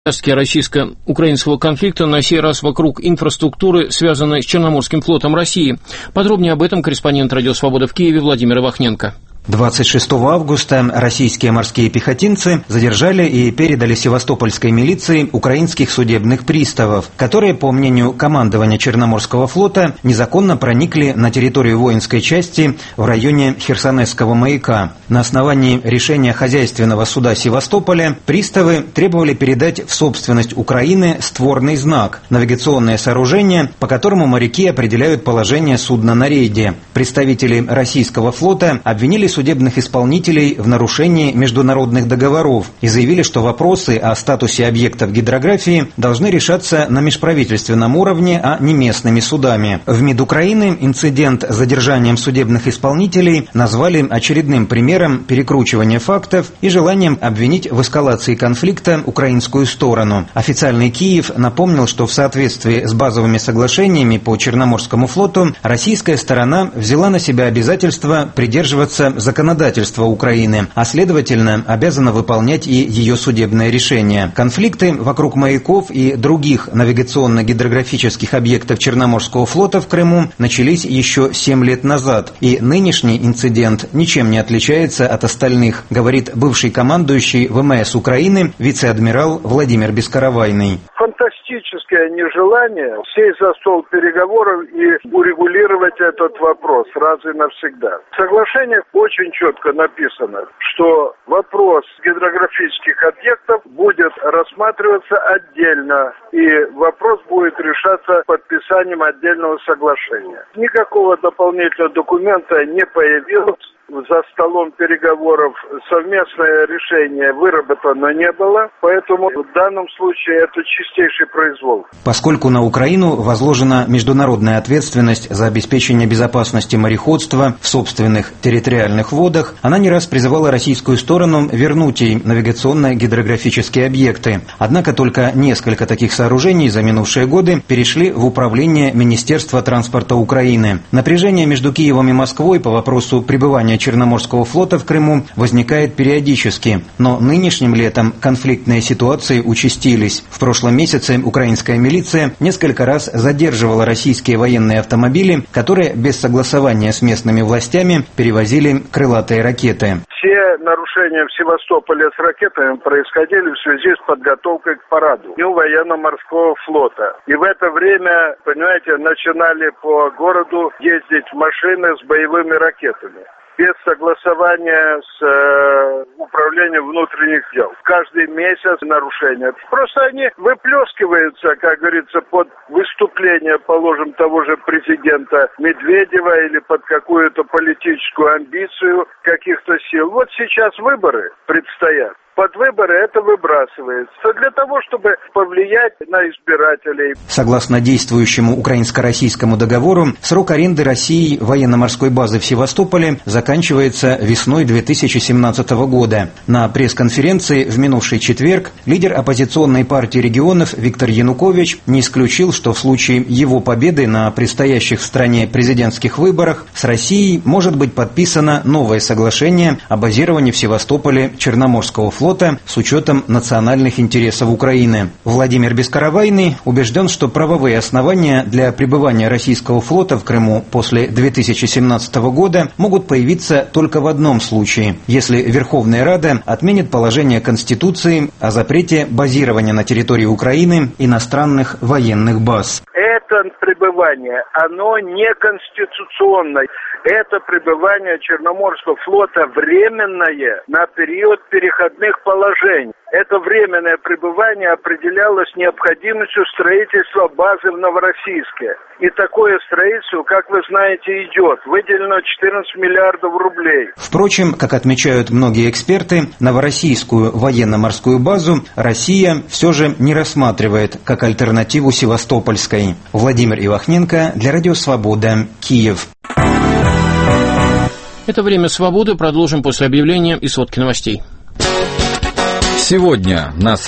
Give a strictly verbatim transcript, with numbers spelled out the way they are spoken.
российско-украинского конфликта, на сей раз вокруг инфраструктуры, связанной с Черноморским флотом России. Подробнее об этом корреспондент «Радио Свобода» в Киеве Владимир Ивахненко. двадцать шестого августа российские морские пехотинцы задержали и передали севастопольской милиции украинских судебных приставов, которые, по мнению командования Черноморского флота, незаконно проникли на территорию воинской части в районе Херсонесского маяка. На основании решения хозяйственного суда Севастополя приставы требовали передать в собственность Украины створный знак – навигационное сооружение, по которому моряки определяют положение судна на рейде. Представители российского флота обвинили судебных исполнителей в нарушении международных договоров и заявили, что вопросы о статусе объектов гидрографии должны решаться на межправительственном уровне, а не местными судами. В МИД Украины инцидент с задержанием судебных исполнителей назвали очередным примером перекручивания фактов и желанием обвинить в эскалации конфликта украинскую сторону. Официальный Киев напомнил, что в соответствии с базовыми соглашениями по Черноморскому флоту российская сторона взяла на себя обязательство придерживаться законодательства Украины, а следовательно обязана выполнять и ее судебное решение. Конфликты вокруг маяков и других навигационно-гидрографических объектов Черноморского флота в Крыму начались еще семь лет назад, и нынешний инцидент ничем не отличается от остальных, говорит бывший командующий ВМС Украины вице-адмирал Владимир Бескаравайный. Фантастическое нежелание сесть за стол переговоров и урегулировать этот вопрос раз и навсегда. В соглашениях очень четко написано, что вопрос гидрографических объектов будет рассматриваться отдельно, и вопрос будет решаться подписанием отдельного соглашения. Никакого дополнительного документа не появилось. За столом переговоров совместное решение выработано не было, поэтому в данном случае это чистейший произвол. Поскольку на Украину возложена международная ответственность за обеспечение безопасности мореходства в собственных территориальных водах, она не раз призывала российскую сторону вернуть ей навигационно-гидрографические объекты. Однако только несколько таких сооружений за минувшие годы перешли в управление Министерства транспорта Украины. Напряжение между Киевом и Москвой по вопросу пребывания Черноморского флота в Крыму возникает периодически, но нынешним летом конфликтные ситуации участились. В прошлом месяце украинская милиция несколько раз задерживала российские военные автомобили, которые без согласования с местными властями перевозили крылатые ракеты. Все нарушения в Севастополе с ракетами происходили в связи с подготовкой к параду Дню военно-морского флота. И в это время, понимаете, начинали по городу ездить машины с боевыми ракетами без согласования с э, управлением внутренних дел. Каждый месяц нарушения. Просто они выплескиваются, как говорится, под выступление, положим, того же президента Медведева или под какую-то политическую амбицию каких-то сил. Вот сейчас выборы предстоят. Под выборы это выбрасывается для того, чтобы повлиять на избирателей. Согласно действующему украинско-российскому договору, срок аренды России военно-морской базы в Севастополе заканчивается весной две тысячи семнадцатого года. На пресс-конференции в минувший четверг лидер оппозиционной партии регионов Виктор Янукович не исключил, что в случае его победы на предстоящих в стране президентских выборах с Россией может быть подписано новое соглашение о базировании в Севастополе Черноморского флота флота с учетом национальных интересов Украины. Владимир Бескаравайный убежден, что правовые основания для пребывания российского флота в Крыму после две тысячи семнадцатого года могут появиться только в одном случае, если Верховная Рада отменит положение Конституции о запрете базирования на территории Украины иностранных военных баз. Это пребывание, оно не конституционное. Это пребывание Черноморского флота временное на период переходных положений. Это временное пребывание определялось необходимостью строительства базы в Новороссийске. И такое строительство, как вы знаете, идет. Выделено четырнадцать миллиардов рублей. Впрочем, как отмечают многие эксперты, новороссийскую военно-морскую базу Россия все же не рассматривает как альтернативу Севастопольской. Владимир Ивахненко для Радио Свобода, Киев. Это «Время свободы». Продолжим после объявления и сводки новостей. Сегодня на